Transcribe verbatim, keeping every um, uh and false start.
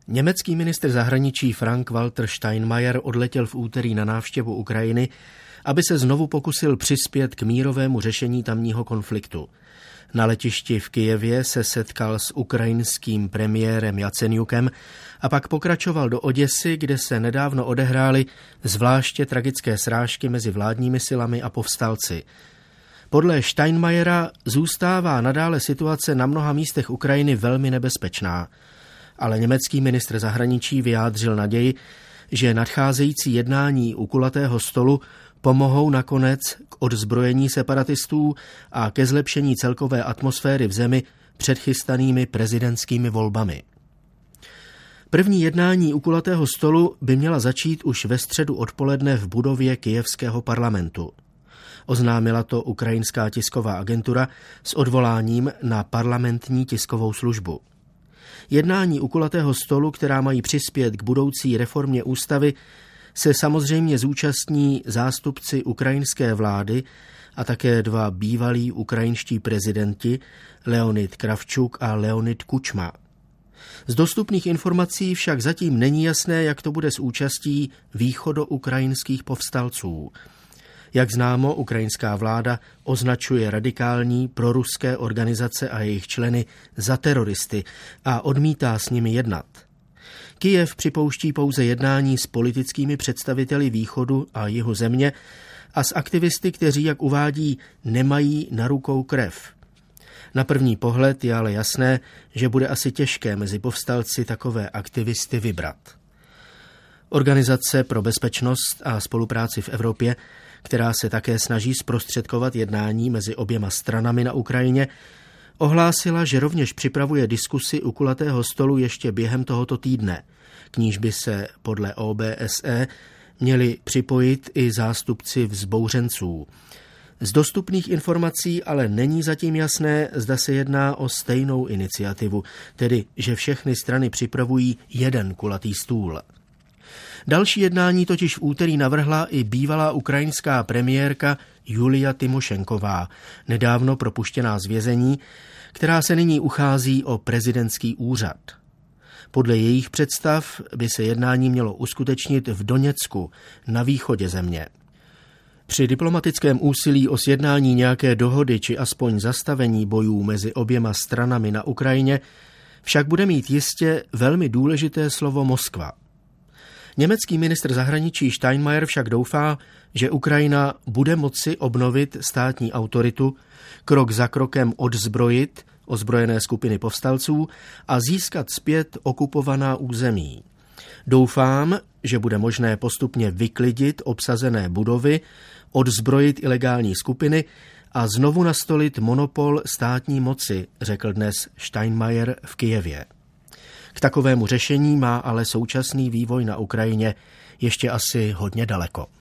Německý ministr zahraničí Frank-Walter Steinmeier odletěl v úterý na návštěvu Ukrajiny, aby se znovu pokusil přispět k mírovému řešení tamního konfliktu. Na letišti v Kyjevě se setkal s ukrajinským premiérem Jaceňjukem a pak pokračoval do Oděsy, kde se nedávno odehrály zvláště tragické srážky mezi vládními silami a povstalci. Podle Steinmeiera zůstává nadále situace na mnoha místech Ukrajiny velmi nebezpečná, ale německý ministr zahraničí vyjádřil naději, že nadcházející jednání u kulatého stolu pomohou nakonec k odzbrojení separatistů a ke zlepšení celkové atmosféry v zemi před chystanými prezidentskými volbami. První jednání u kulatého stolu by měla začít už ve středu odpoledne v budově kyjevského parlamentu. Oznámila to ukrajinská tisková agentura s odvoláním na parlamentní tiskovou službu. Jednání u kulatého stolu, která mají přispět k budoucí reformě ústavy, se samozřejmě zúčastní zástupci ukrajinské vlády a také dva bývalí ukrajinští prezidenti Leonid Kravčuk a Leonid Kučma. Z dostupných informací však zatím není jasné, jak to bude s účastí východoukrajinských povstalců. Jak známo, ukrajinská vláda označuje radikální proruské organizace a jejich členy za teroristy a odmítá s nimi jednat. Kyjev připouští pouze jednání s politickými představiteli východu a jihu země a s aktivisty, kteří, jak uvádí, nemají na rukou krev. Na první pohled je ale jasné, že bude asi těžké mezi povstalci takové aktivisty vybrat. Organizace pro bezpečnost a spolupráci v Evropě, která se také snaží zprostředkovat jednání mezi oběma stranami na Ukrajině, ohlásila, že rovněž připravuje diskusi u kulatého stolu ještě během tohoto týdne, k níž by se podle O B S E měli připojit i zástupci vzbouřenců. Z dostupných informací ale není zatím jasné, zda se jedná o stejnou iniciativu, tedy že všechny strany připravují jeden kulatý stůl. Další jednání totiž v úterý navrhla i bývalá ukrajinská premiérka Julia Tymošenková, nedávno propuštěná z vězení, která se nyní uchází o prezidentský úřad. Podle jejich představ by se jednání mělo uskutečnit v Doněcku, na východě země. Při diplomatickém úsilí o sjednání nějaké dohody či aspoň zastavení bojů mezi oběma stranami na Ukrajině však bude mít jistě velmi důležité slovo Moskva. Německý ministr zahraničí Steinmeier však doufá, že Ukrajina bude moci obnovit státní autoritu, krok za krokem odzbrojit ozbrojené skupiny povstalců a získat zpět okupovaná území. Doufám, že bude možné postupně vyklidit obsazené budovy, odzbrojit ilegální skupiny a znovu nastolit monopol státní moci, řekl dnes Steinmeier v Kyjevě. K takovému řešení má ale současný vývoj na Ukrajině ještě asi hodně daleko.